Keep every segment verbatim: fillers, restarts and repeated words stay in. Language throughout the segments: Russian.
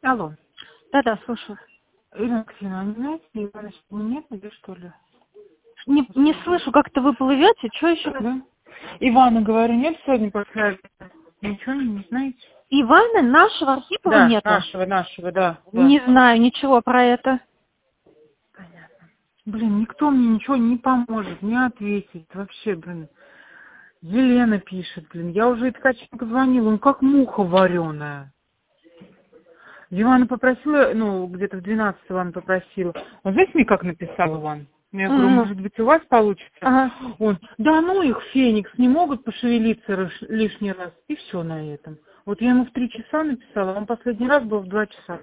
Алло. Да-да, слушаю. Ирина Алексеевна, а не знаете, Ивана сегодня нет, или что ли? Не, не слышу, как-то вы плывете. Что еще раз? Да? Ивана, говорю, нет сегодня после обеда? Ничего не знаете? Ивана, нашего Архипова Да, нету? нашего, нашего, да. да. Не знаю ничего про это. Понятно. Блин, никто мне ничего не поможет, не ответит. Вообще, блин. Елена пишет, блин. Я уже Ткаченко звонила, он как муха вареная. Ивана попросила, ну, где-то в двенадцать Иван попросила. Он, знаете, мне как написал Иван? Я говорю, Мгм. может быть, у вас получится? Ага. Он, да ну их, Феникс, не могут пошевелиться рыш- лишний раз. И все на этом. Вот я ему в три часа написала, он последний раз был в два часа.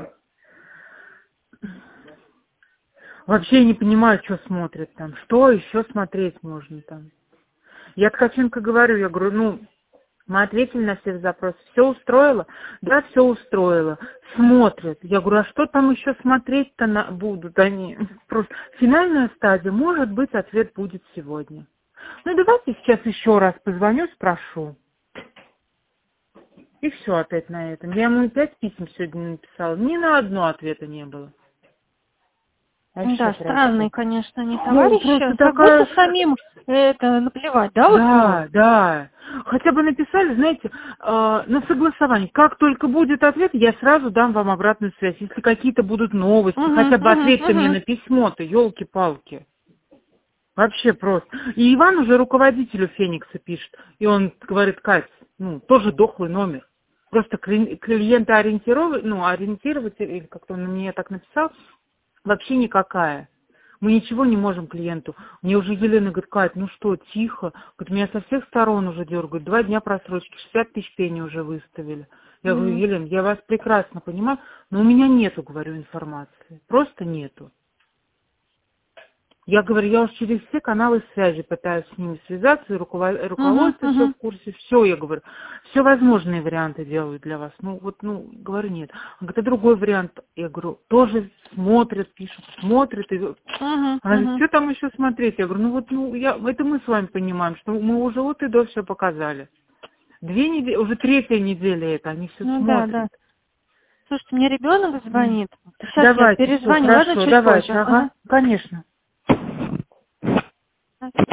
Вообще не понимаю, что смотрит там. Что еще смотреть можно там? Я Ткаченко говорю, я говорю, ну, мы ответили на все запросы. Все устроило? Да, все устроило. Смотрят. Я говорю, а что там еще смотреть-то на... будут они? Просто финальная стадия. Может быть, ответ будет сегодня. Ну, давайте сейчас еще раз позвоню, спрошу. И все опять на этом. Я ему пять писем сегодня написала. Ни на одно ответа не было. Вообще Да, странные, просто. конечно, они Ну, просто товарищи. Как такая... будто самим это наплевать, да, вот, ну? Да, да. Хотя бы написали, знаете, э, на согласование. Как только будет ответ, я сразу дам вам обратную связь. Если какие-то будут новости, Угу, хотя бы угу, ответьте мне угу. на письмо-то, елки-палки. Вообще просто. И Иван уже руководителю Феникса пишет. И он говорит, Кать, ну, тоже дохлый номер. Просто кли- клиентоориентиров- ну, ориентирователь, или как-то он мне так написал, вообще никакая. Мы ничего не можем клиенту. Мне уже Елена говорит, Кать, ну что, тихо. Говорит, меня со всех сторон уже дергают. Два дня просрочки, шестьдесят тысяч пени уже выставили. Я говорю, Угу. Елена, я вас прекрасно понимаю, но у меня нету, говорю, информации. Просто нету. Я говорю, я уж через все каналы связи пытаюсь с ними связаться, и руковод- Угу, руководство все угу. в курсе, все, я говорю, все возможные варианты делаю для вас. Ну, вот, ну, говорю, нет. Он говорит, а другой вариант, я говорю, тоже смотрят, пишут, смотрят. И... Угу, Она говорит, угу. что там еще смотреть? Я говорю, ну вот, ну, я, это мы с вами понимаем, что мы уже вот и до все показали. Две недели, уже третья неделя это, они все Ну да, смотрят. да. Слушайте, мне ребенок М. звонит. Сейчас я Давайте, все, перезвоню, ладно, хорошо, чуть позже. давайте, ага, Ага. конечно.